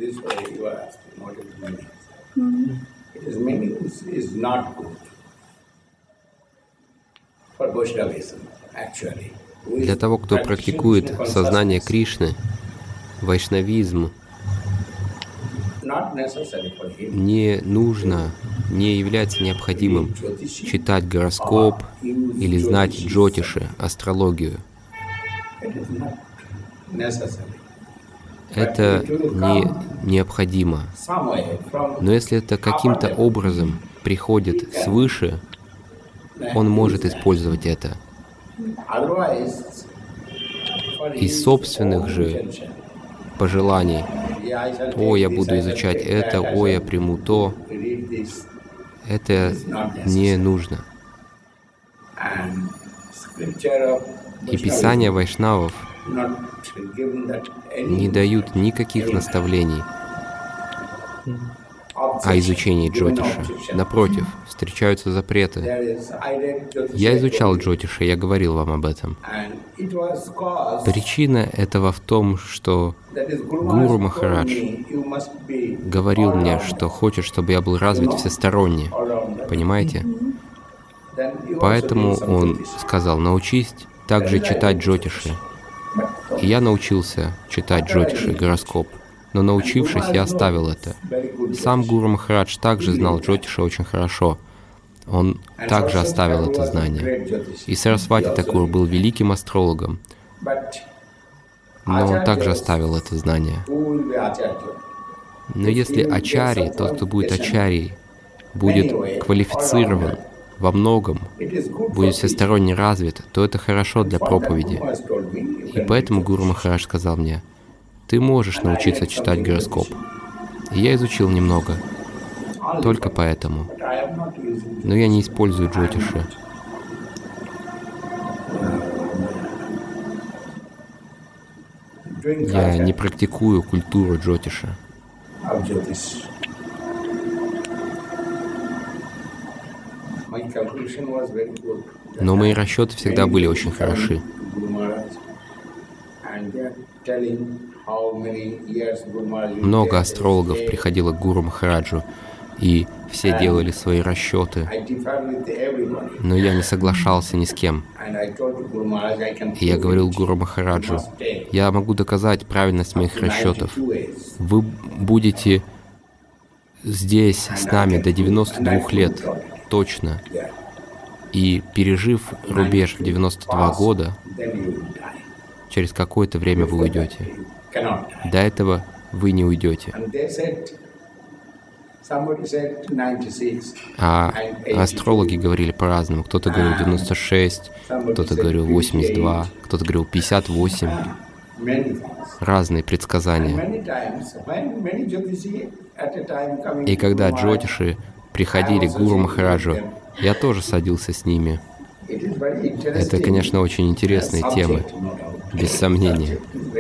Для того, кто практикует сознание Кришны, вайшнавизм не нужно, не является необходимым читать гороскоп или знать джотиши, астрологию. Это не необходимо. Но если это каким-то образом приходит свыше, он может использовать это. Из собственных же пожеланий: «О, я буду изучать это, о, я приму то», это не нужно. И писания вайшнавов не дают никаких наставлений о изучении джотиша. Напротив, встречаются запреты. Я изучал джотиша, я говорил вам об этом. Причина этого в том, что Гуру Махарадж говорил мне, что хочет, чтобы я был развит всесторонне. Понимаете? Поэтому он сказал: научись также читать джотиши. И я научился читать джотиши, гороскоп. Но научившись, я оставил это. Сам Гуру Махарадж также знал джотиши очень хорошо. Он также оставил это знание. И Сарасвати Такур был великим астрологом, но он также оставил это знание. Но если ачарья, тот, кто будет ачарьей, будет квалифицирован во многом, будет всесторонне развит, то это хорошо для проповеди. И поэтому Гуру Махарадж сказал мне: ты можешь научиться читать гороскоп. И я изучил немного, только поэтому. Но я не использую джотиши. Я не практикую культуру джотиша. Но мои расчеты всегда были очень хороши. Много астрологов приходило к Гуру Махараджу, и все делали свои расчеты. Но я не соглашался ни с кем. И я говорил Гуру Махараджу: я могу доказать правильность моих расчетов. Вы будете здесь с нами до 92 лет, точно. И пережив рубеж в 92 года, через какое-то время вы уйдете. До этого вы не уйдете. А астрологи говорили по-разному. Кто-то говорил 96, кто-то говорил 82, кто-то говорил 58. Разные предсказания. И когда джотиши приходили к Гуру Махараджу, я тоже садился с ними. Это, конечно, очень интересные темы, без сомнения.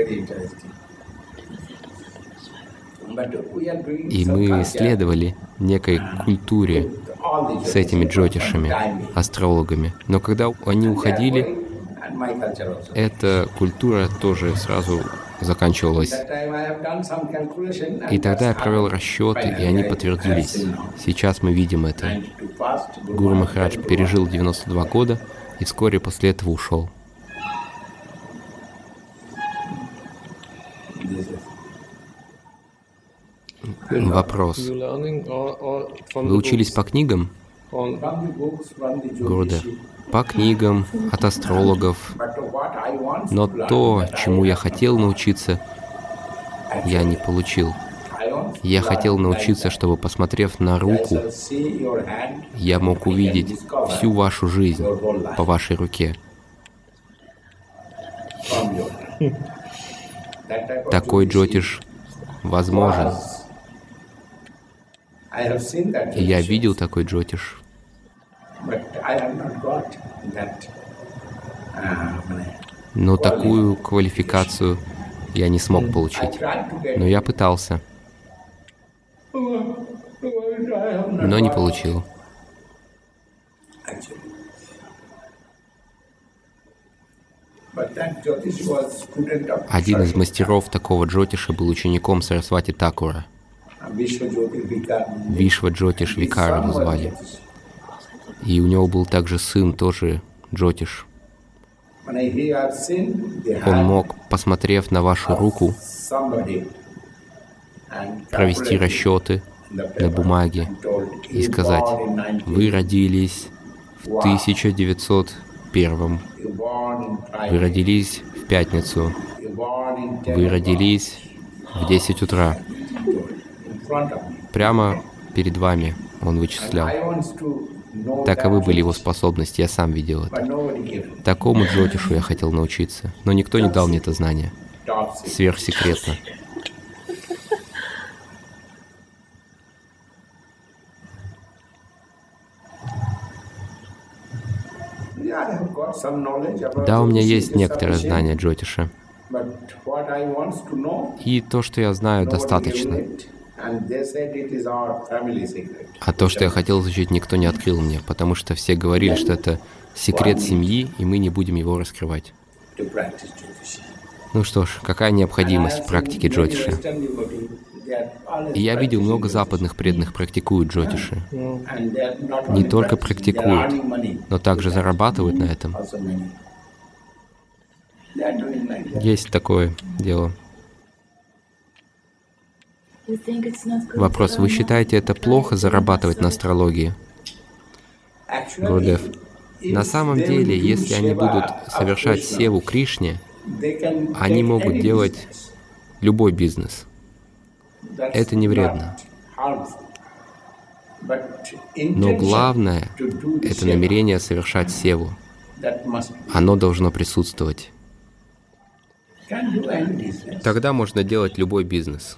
И мы исследовали некой культуре с этими джотишами, астрологами. Но когда они уходили, эта культура тоже сразу заканчивалась. И тогда я провел расчеты, и они подтвердились. Сейчас мы видим это. Гуру Махарадж пережил 92 года и вскоре после этого ушел. Вопрос. Вы учились по книгам, Гурудев? По книгам, от астрологов. Но то, чему я хотел научиться, я не получил. Я хотел научиться, чтобы, посмотрев на руку, я мог увидеть всю вашу жизнь по вашей руке. Такой джотиш возможен. И я видел такой джотиш. Но такую квалификацию я не смог получить. Но я пытался. Но не получил. Один из мастеров такого Джотиша был учеником Сарасвати Такура. Вишва Джотиш Викара его звали. И у него был также сын, тоже Джотиш. Он мог, посмотрев на вашу руку, провести расчеты на бумаге и сказать: вы родились в 1901, вы родились в пятницу, вы родились в 10 утра. Прямо перед вами он вычислял. Таковы были его способности, я сам видел это. Такому Джотишу я хотел научиться, но никто не дал мне это знание. Сверхсекретно. Да, у меня есть некоторое знание Джотиша. И то, что я знаю, достаточно. А то, что я хотел изучить, никто не открыл мне, потому что все говорили, что это секрет семьи, и мы не будем его раскрывать. Ну что ж, какая необходимость в практике Джотиша? И я видел, много западных преданных практикуют Джотиши. Не только практикуют, но также зарабатывают на этом. Есть такое дело. Вопрос: вы считаете это плохо зарабатывать на астрологии? Гурудев: на самом деле, если они будут совершать севу Кришне, они могут делать любой бизнес. Это не вредно. Но главное — это намерение совершать севу. Оно должно присутствовать. Тогда можно делать любой бизнес.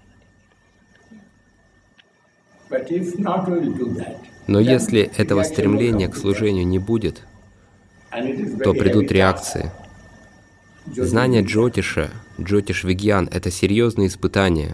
Но если этого стремления к служению не будет, то придут реакции. Знание Джотиша, Джотиш-вигьян — это серьезные испытания.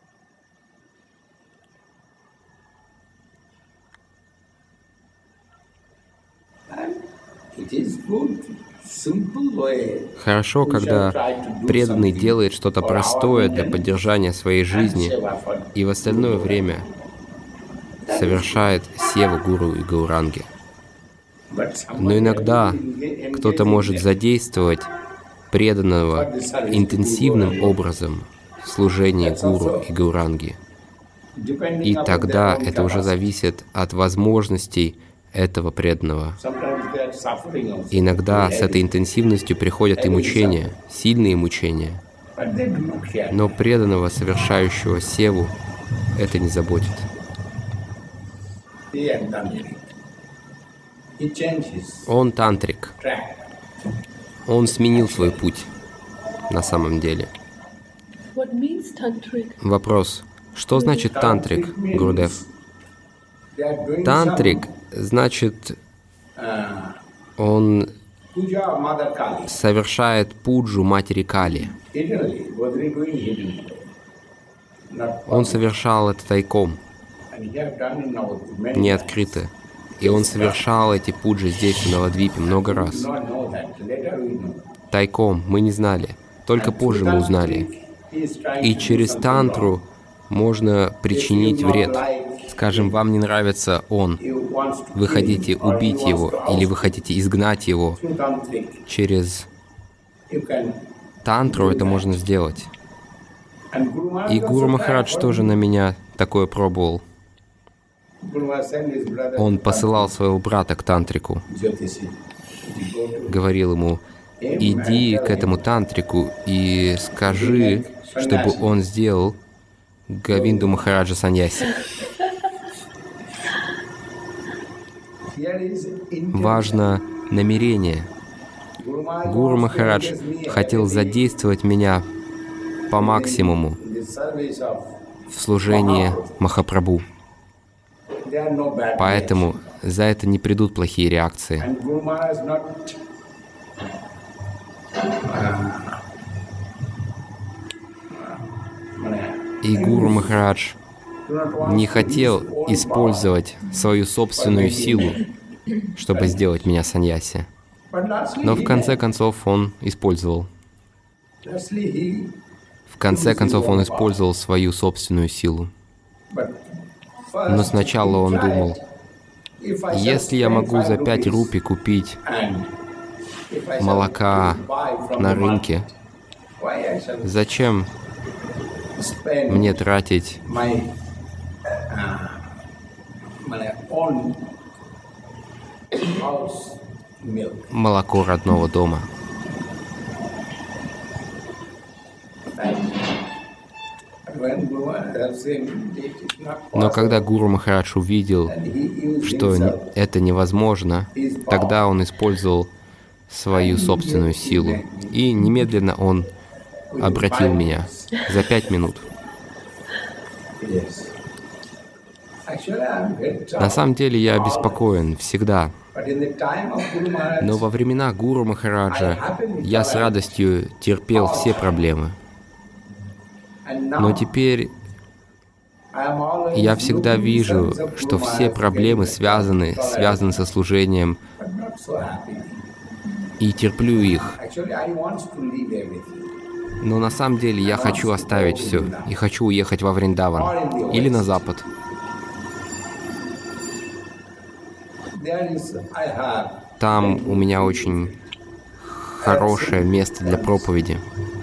Хорошо, когда преданный делает что-то простое для поддержания своей жизни и в остальное время совершает севу Гуру и Гауранги. Но иногда кто-то может задействовать преданного интенсивным образом в служении Гуру и Гауранги. И тогда это уже зависит от возможностей этого преданного. Иногда с этой интенсивностью приходят и мучения, сильные мучения. Но преданного, совершающего севу, это не заботит. Он тантрик. Он сменил свой путь на самом деле. Вопрос: что значит тантрик, Гурудев? Тантрик значит, он совершает пуджу Матери Кали. Он совершал это тайком, не открыто. И он совершал эти пуджи здесь, в Навадвипе, много раз. Тайком, мы не знали. Только позже мы узнали. И через тантру можно причинить вред. Скажем, вам не нравится он, вы хотите убить его, или вы хотите изгнать его. Через тантру это можно сделать. И Гуру Махарадж тоже на меня такое пробовал. Он посылал своего брата к тантрику. Говорил ему: иди к этому тантрику и скажи, чтобы он сделал Говинду Махараджа саньяси. Важно намерение. Гуру Махарадж хотел задействовать меня по максимуму в служении Махапрабху. Поэтому за это не придут плохие реакции. И Гуру Махарадж не хотел использовать свою собственную силу, чтобы сделать меня саньяси. Но в конце концов он использовал. В конце концов он использовал свою собственную силу. Но сначала он думал, если я могу за 5 рупий купить молока на рынке, зачем мне тратить молоко родного дома? Но когда Гуру Махарадж увидел, что это невозможно, тогда он использовал свою собственную силу. И немедленно он обратил меня за 5 минут. На самом деле я обеспокоен всегда. Но во времена Гуру Махараджа я с радостью терпел все проблемы. Но теперь я всегда вижу, что все проблемы связаны со служением, и терплю их. Но на самом деле я хочу оставить все и хочу уехать во Вриндаван или на Запад. Там у меня очень хорошее место для проповеди.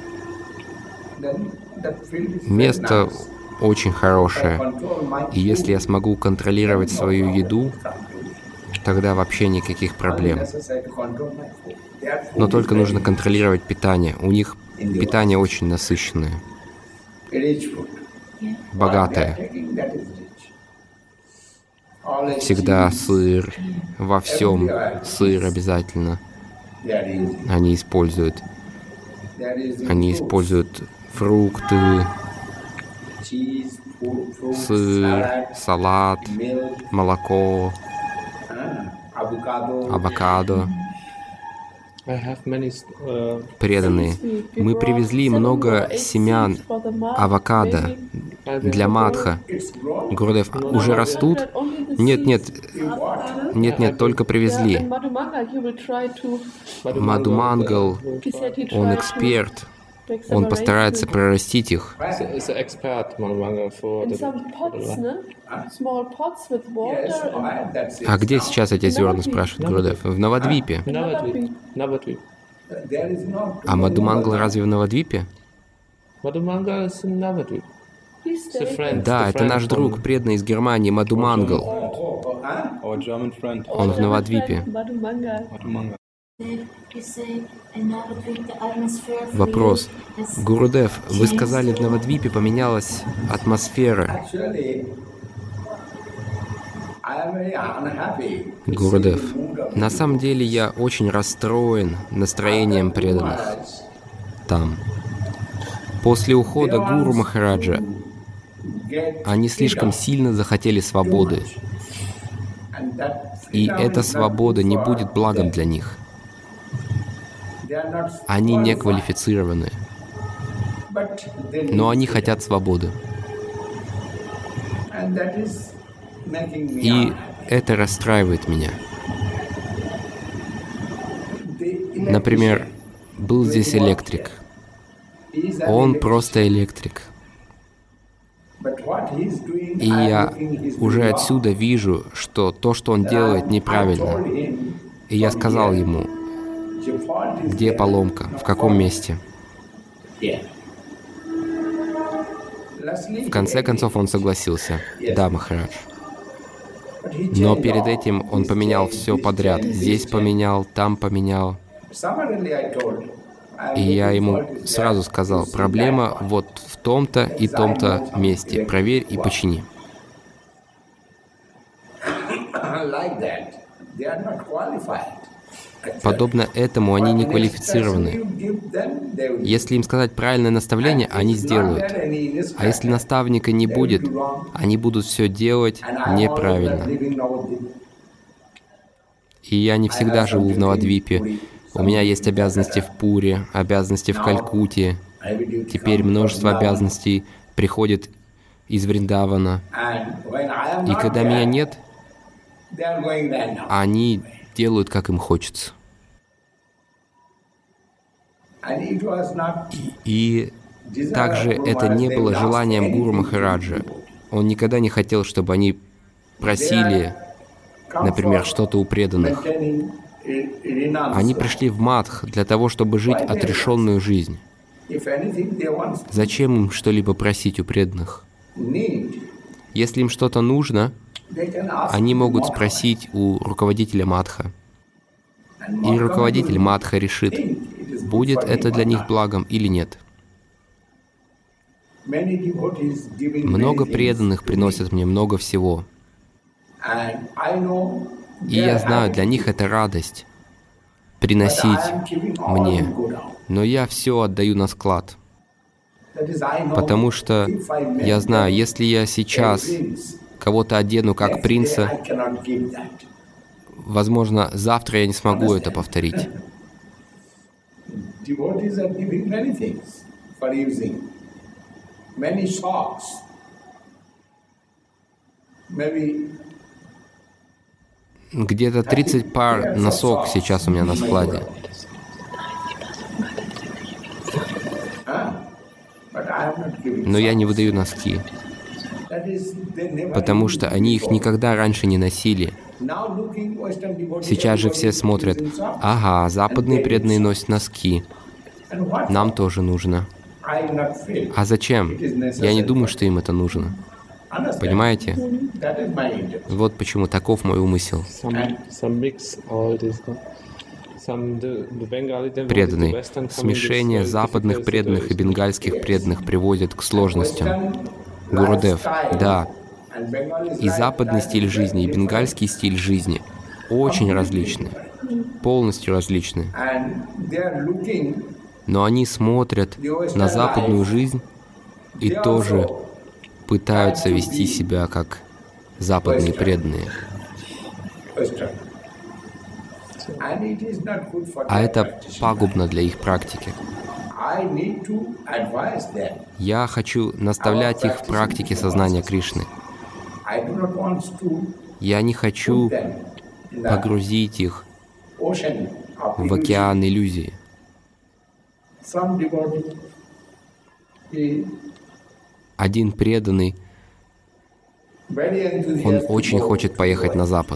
Место очень хорошее. И если я смогу контролировать свою еду, тогда вообще никаких проблем. Но только нужно контролировать питание. У них питание очень насыщенное, богатое. Всегда сыр, во всем сыр обязательно. Они используют фрукты, сыр, салат, молоко, авокадо. Преданные, мы привезли много семян авокадо для Мадха. Гурудев, уже растут? Нет, только привезли. Мадхумангал, он эксперт. Он постарается прорастить их. А где сейчас эти зерна, спрашивает Гурудев? В Навадвипе. А Мадхумангал разве в Навадвипе? Да, это наш друг, преданный из Германии, Мадхумангал. Он в Навадвипе. Вопрос. Гурудев, вы сказали, в Навадвипе поменялась атмосфера. Гурудев, на самом деле я очень расстроен настроением преданных там. После ухода Гуру Махараджа они слишком сильно захотели свободы. И эта свобода не будет благом для них. Они не квалифицированы, но они хотят свободы. И это расстраивает меня. Например, был здесь электрик. Он просто электрик. И я уже отсюда вижу, что то, что он делает, неправильно. И я сказал ему, где поломка, в каком месте. В конце концов он согласился. Да, Махарадж. Но перед этим он поменял все подряд. Здесь поменял, там поменял. И я ему сразу сказал, проблема вот в том-то и том-то месте. Проверь и почини. Подобно этому они не квалифицированы. Если им сказать правильное наставление, они сделают. А если наставника не будет, они будут все делать неправильно. И я не всегда живу в Навадвипе. У меня есть обязанности в Пуре, обязанности в Калькутте. Теперь множество обязанностей приходит из Вриндавана. И когда меня нет, они делают, как им хочется. И также это не было желанием Гуру Махараджа. Он никогда не хотел, чтобы они просили, например, что-то у преданных. Они пришли в Мадх для того, чтобы жить отрешенную жизнь. Зачем им что-либо просить у преданных? Если им что-то нужно, они могут спросить у руководителя Мадха. И руководитель Мадха решит, будет это для них благом или нет. Много преданных приносят мне много всего. И я знаю, для них это радость приносить мне. Но я все отдаю на склад. Потому что я знаю, если я сейчас кого-то одену как принца, возможно, завтра я не смогу это повторить. Где-то 30 пар носок сейчас у меня на складе. Но я не выдаю носки, потому что они их никогда раньше не носили. Сейчас же все смотрят, ага, западные преданные носят носки, нам тоже нужно. А зачем? Я не думаю, что им это нужно. Понимаете? Вот почему таков мой умысел. Преданные. Смешение западных преданных и бенгальских преданных приводит к сложностям. Гурудев, да. И западный стиль жизни, и бенгальский стиль жизни очень различны, полностью различны. Но они смотрят на западную жизнь и тоже пытаются вести себя как западные преданные. А это пагубно для их практики. Я хочу наставлять их в практике сознания Кришны. Я не хочу погрузить их в океан иллюзии. Один преданный, он очень хочет поехать на Запад.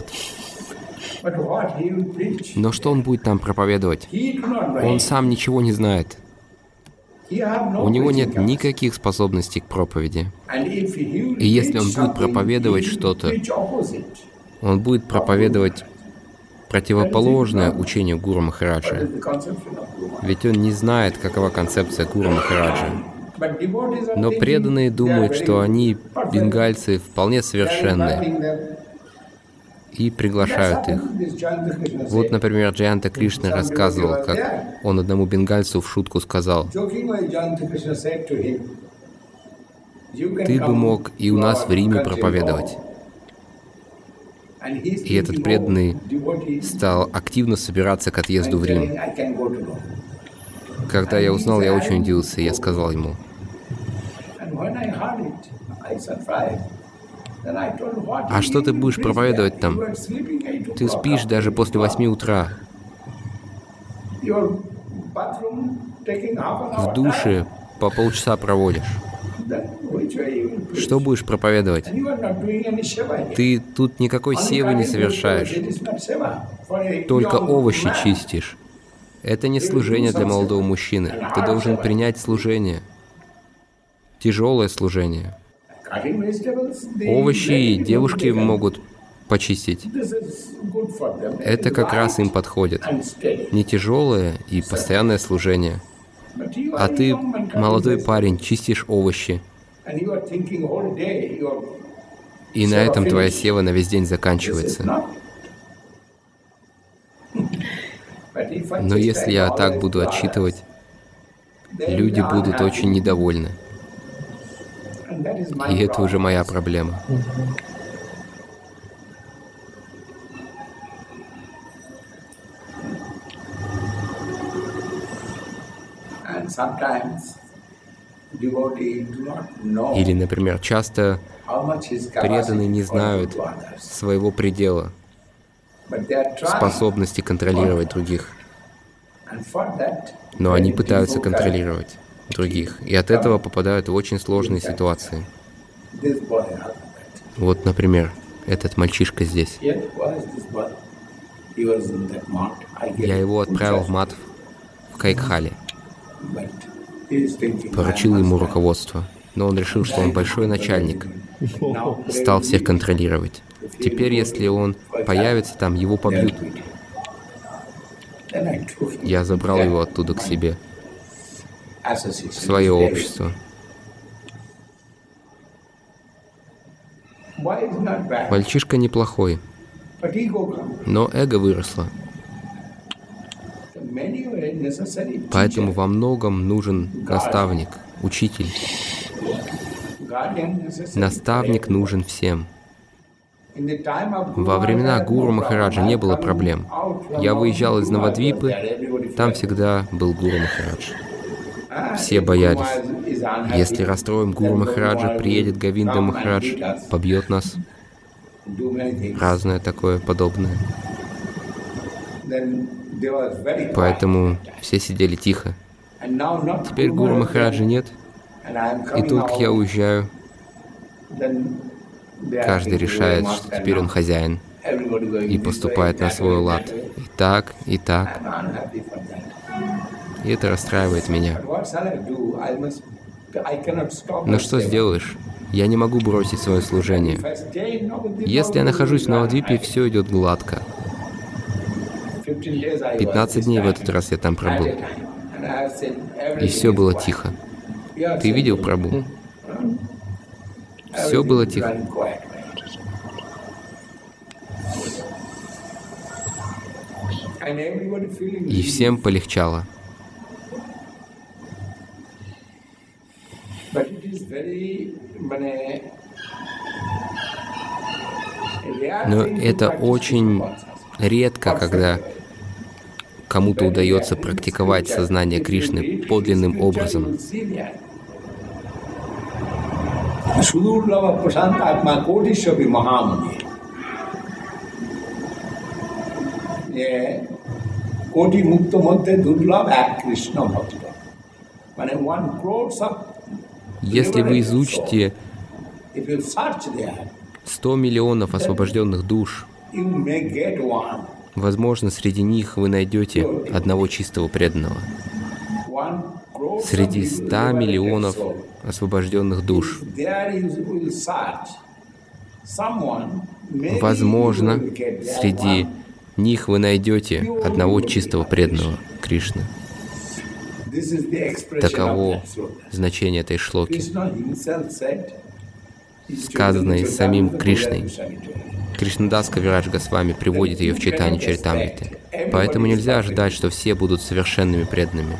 Но что он будет там проповедовать? Он сам ничего не знает. У него нет никаких способностей к проповеди. И если он будет проповедовать что-то, он будет проповедовать противоположное учению Гуру Махараджа. Ведь он не знает, какова концепция Гуру Махараджа. Но преданные думают, что они, бенгальцы, вполне совершенные, и приглашают их. Вот, например, Джаянта Кришна рассказывал, как он одному бенгальцу в шутку сказал: «Ты бы мог и у нас в Риме проповедовать». И этот преданный стал активно собираться к отъезду в Рим. Когда я узнал, я очень удивился, и я сказал ему: «А что ты будешь проповедовать там? Ты спишь даже после 8 утра. В душе по полчаса проводишь. Что будешь проповедовать? Ты тут никакой севы не совершаешь, только овощи чистишь. Это не служение для молодого мужчины. Ты должен принять служение. Тяжелое служение. Овощи девушки могут почистить. Это как раз им подходит. Не тяжелое и постоянное служение. А ты, молодой парень, чистишь овощи. И на этом твоя сева на весь день заканчивается. Но если я так буду отчитывать, люди будут очень недовольны. И это уже моя проблема. Или, например, часто преданные не знают своего предела, способности контролировать других. Но они пытаются контролировать других, и от этого попадают в очень сложные ситуации. Вот, например, этот мальчишка здесь. Я его отправил в мат в Кайкхале, поручил ему руководство, но он решил, что он большой начальник, стал всех контролировать. Теперь, если он появится там, его побьют. Я забрал его оттуда к себе, в свое общество. Мальчишка неплохой, но эго выросло. Поэтому во многом нужен наставник, учитель. Наставник нужен всем. Во времена Гуру Махараджа не было проблем. Я выезжал из Навадвипы, там всегда был Гуру Махарадж. Все боялись. Если расстроим Гуру Махараджа, приедет Говинда Махарадж, побьет нас. Разное такое подобное. Поэтому все сидели тихо. Теперь Гуру Махараджа нет, и тут, как я уезжаю, каждый решает, что теперь он хозяин, и поступает на свой лад. И так, и так. И это расстраивает меня. Но что сделаешь? Я не могу бросить свое служение. Если я нахожусь в Навадвипе, все идет гладко. 15 дней в этот раз я там пробыл. И все было тихо. Ты видел Прабху? Все было тихо. И всем полегчало. Но это очень редко, когда кому-то удается практиковать сознание Кришны подлинным образом. Если вы изучите 100 миллионов освобожденных душ, возможно, среди них вы найдете одного чистого преданного. Среди 100 миллионов освобожденных душ. Возможно, среди них вы найдете одного чистого преданного Кришны. Таково значение этой шлоки, сказанной самим Кришной. Кришнадас Кавирадж Госвами приводит ее в Чайтанья Чаритамрите. Поэтому нельзя ожидать, что все будут совершенными преданными.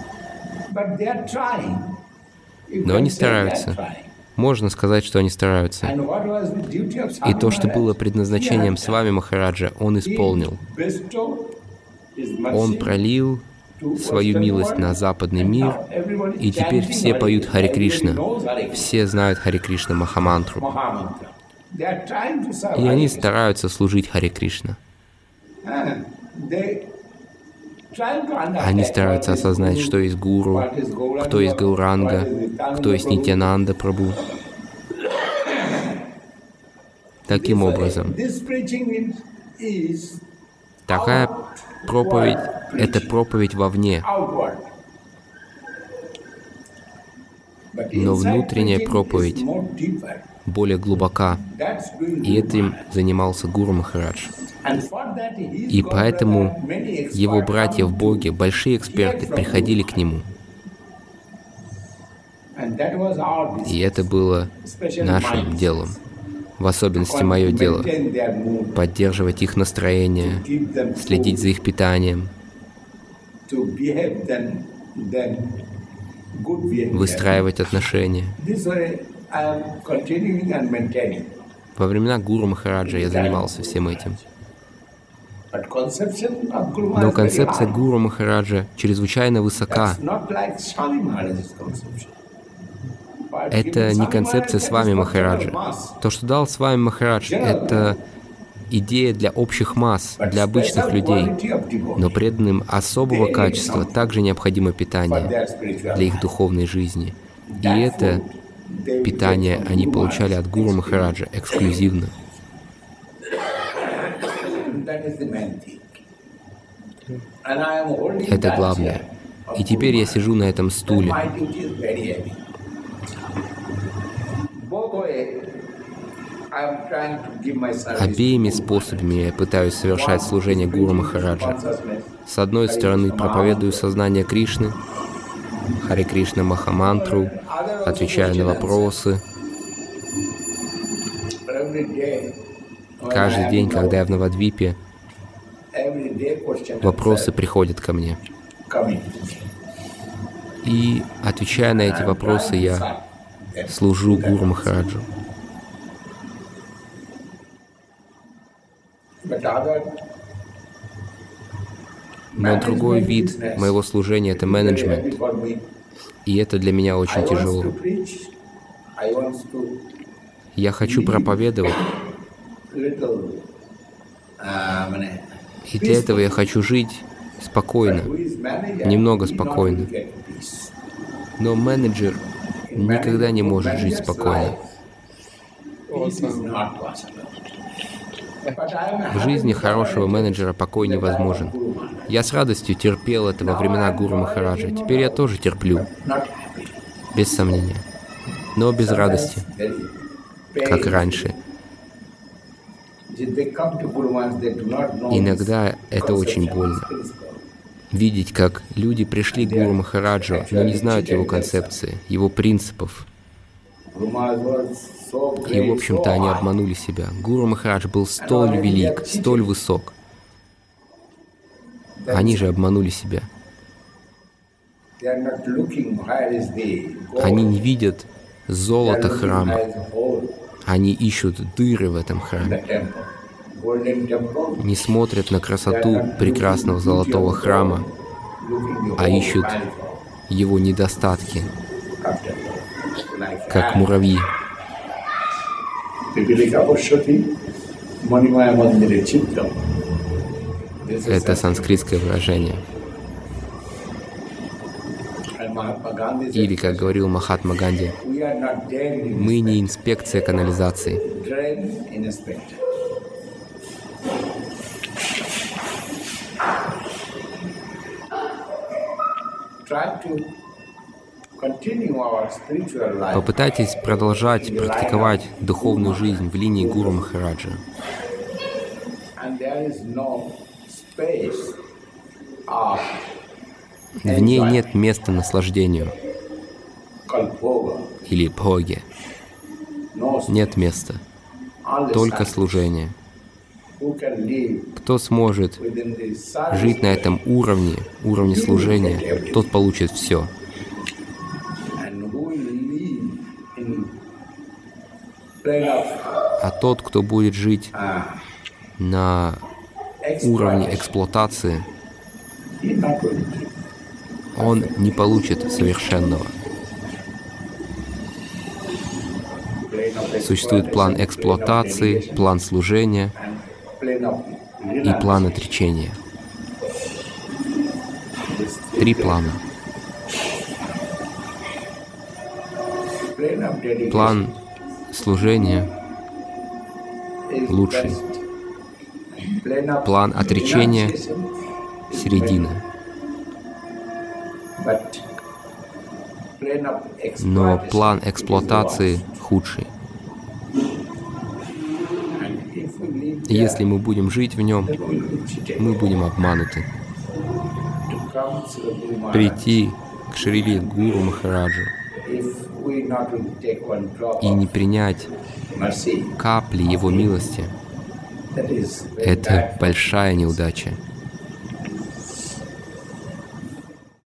Но они стараются. Можно сказать, что они стараются. И то, что было предназначением с вами Махараджа, он исполнил. Он пролил свою милость на западный мир, и теперь все поют Харе Кришна. Все знают Харе Кришна Махамантру. И они стараются служить Харе Кришна. Они стараются осознать, что есть Гуру, кто есть Гауранга, кто есть Нитьянанда Прабху. Таким образом, такая проповедь — это проповедь вовне. Но внутренняя проповедь более глубока, и этим занимался Гуру Махарадж. И поэтому его братья в Боге, большие эксперты, приходили к нему. И это было нашим делом, в особенности мое дело, поддерживать их настроение, следить за их питанием, выстраивать отношения. Во времена Гуру Махараджа я занимался всем этим. Но концепция Гуру Махараджа чрезвычайно высока. Это не концепция с вами Махараджа. То, что дал с вами Махарадж, это идея для общих масс, для обычных людей, но преданным особого качества также необходимо питание для их духовной жизни. И это питание они получали от Гуру Махараджа эксклюзивно. Это главное. И теперь я сижу на этом стуле. Обеими способами я пытаюсь совершать служение Гуру Махараджа. С одной стороны, проповедую сознание Кришны, Харе Кришна Махамантру, отвечаю на вопросы. Каждый день, когда я в Навадвипе, вопросы приходят ко мне. И, отвечая на эти вопросы, я служу Гуру Махараджу. Но другой вид моего служения — это менеджмент. И это для меня очень тяжело. Я хочу проповедовать. И для этого я хочу жить спокойно, немного спокойно. Но менеджер никогда не может жить спокойно. В жизни хорошего менеджера покой невозможен. Я с радостью терпел это во времена Гуру Махараджа. Теперь я тоже терплю. Без сомнения. Но без радости, как раньше. Иногда это очень больно. Видеть, как люди пришли к Гуру Махараджу, но не знают его концепции, его принципов. И, в общем-то, они обманули себя. Гуру Махарадж был столь велик, столь высок. Они же обманули себя. Они не видят золото храма. Они ищут дыры в этом храме. Не смотрят на красоту прекрасного золотого храма, а ищут его недостатки, как муравьи. Это санскритское выражение. Или, как говорил Махатма Ганди, мы не инспекция канализации. Попытайтесь продолжать практиковать духовную жизнь в линии Гуру Махараджа. В ней нет места наслаждению или бхоге. Нет места. Только служение. Кто сможет жить на этом уровне служения, тот получит все. А тот, кто будет жить на уровне эксплуатации, он не получит совершенного. Существует план эксплуатации, план служения и план отречения. 3 плана. План служения лучший. План отречения — середина. Но план эксплуатации худший. И если мы будем жить в нем, мы будем обмануты. Прийти к Шрили Гуру Махараджу и не принять капли его милости — это большая неудача.